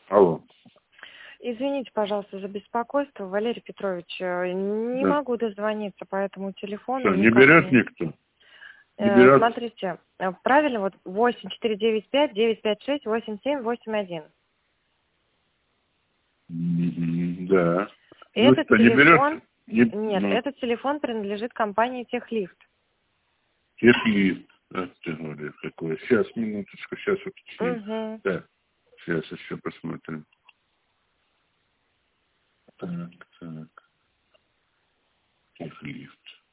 Алло. Извините, пожалуйста, за беспокойство, Валерий Петрович. Не Да. могу дозвониться по этому телефону. Что, не никак берет никто? Не берет? Смотрите, правильно, вот 8495-956-8781. Да. Ну Этот что, не телефон... берет? Нет, этот телефон принадлежит компании Техлифт. Техлифт. А ты говоришь, какое. Сейчас, минуточку, сейчас уточним. Угу. Да. Сейчас еще посмотрим. Так. Техлифт.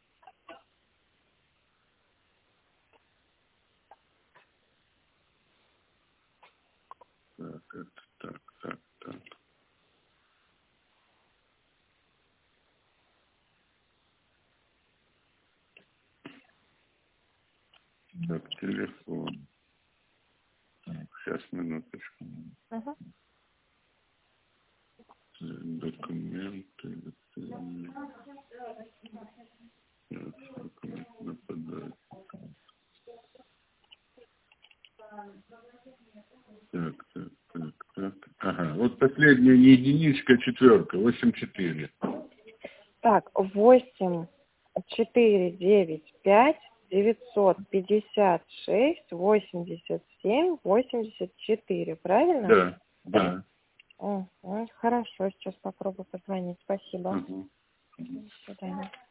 Так, это так. Так, телефон. Так, сейчас, минуточку. Угу. Документы. Документ нападает. Так. Ага, вот последняя не единичка, а четверка, 84. Так, 8-4-9-5-956-87-84, правильно? Да. Хорошо, сейчас попробую позвонить. Спасибо. Угу. До свидания.